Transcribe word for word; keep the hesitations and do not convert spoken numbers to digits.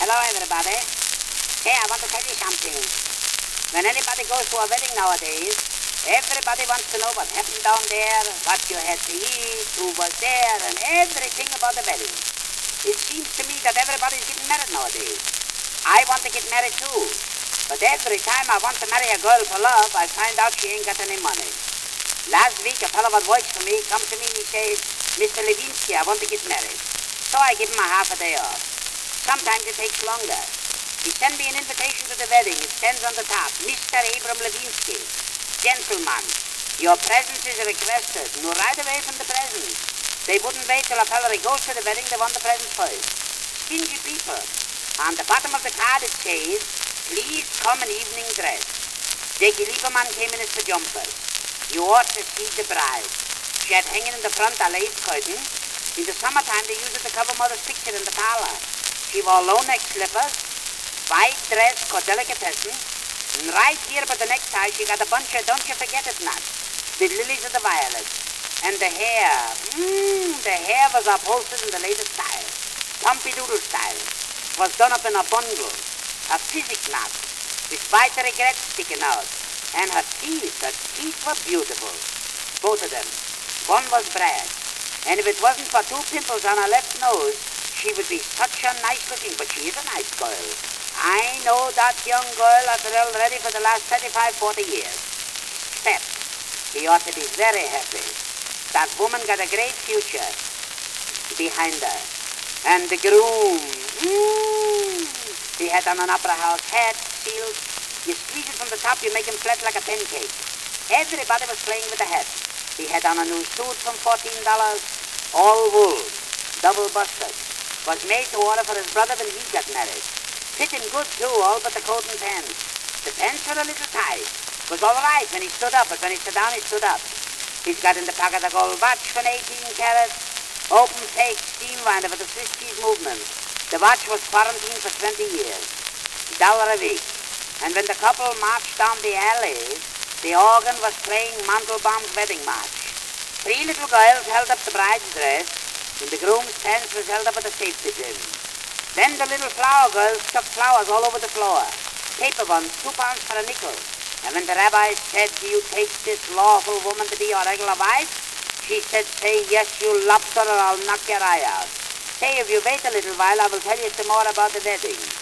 Hello, everybody. Hey, I want to tell you something. When anybody goes to a wedding nowadays, everybody wants to know what happened down there, what you had to eat, who was there, and everything about the wedding. It seems to me that everybody's getting married nowadays. I want to get married too. But every time I want to marry a girl for love, I find out she ain't got any money. Last week, a fellow that works for me comes to me and he says, Mister Levinsky, I want to get married. So I give him a half a day off. Sometimes it takes longer. He sends me an invitation to the wedding. It stands on the top, Mister Abram Levinsky. Gentlemen, your presence is requested. No, right away from the presents. They wouldn't wait till a fellow goes to the wedding. They want the presents first. Stingy people. On the bottom of the card it says, please come in evening dress. Jackie Lieberman came in his pajamas. You ought to see the bride. She had hanging in the front a lace curtain. In the summertime, they used it to cover mother's picture in the parlor. She wore low-neck slippers, white dress called delicatessen, and right here by the necktie, she got a bunch of, don't you forget it not, the lilies of the violets. And the hair, mmm, the hair was upholstered in the latest style, Pompadour style. It was done up in a bundle, a physic knot, with white regrets sticking out. And her teeth, her teeth were beautiful, both of them. One was brass, and if it wasn't for two pimples on her left nose, she would be such a nice looking, but she is a nice girl. I know that young girl has been already for the last thirty-five, forty years. Except, he ought to be very happy. That woman got a great future behind her. And the groom, mm, he had on an opera house hat, sealed. You squeeze it from the top, you make him flat like a pancake. Everybody was playing with the hat. He had on a new suit from fourteen dollars, all wool, double-busted. Was made to order for his brother when he got married. Fit him good, too, all but the coat and pants. The pants were a little tight. Was all right when he stood up, but when he stood down, he stood up. He's got in the pocket a gold watch for eighteen carats, open fake steam winder for the Swiss cheese movement. The watch was quarantined for twenty years. A dollar a week. And when the couple marched down the alley, the organ was playing Mandelbaum's wedding march. Three little girls held up the bride's dress, and the groom's pants was held up at the safety pin. Then the little flower girls stuck flowers all over the floor. Paper ones, two pounds for a nickel. And when the rabbi said, do you take this lawful woman to be your regular wife? She said, say yes, you lobster, or I'll knock your eye out. Say, if you wait a little while, I will tell you some more about the wedding.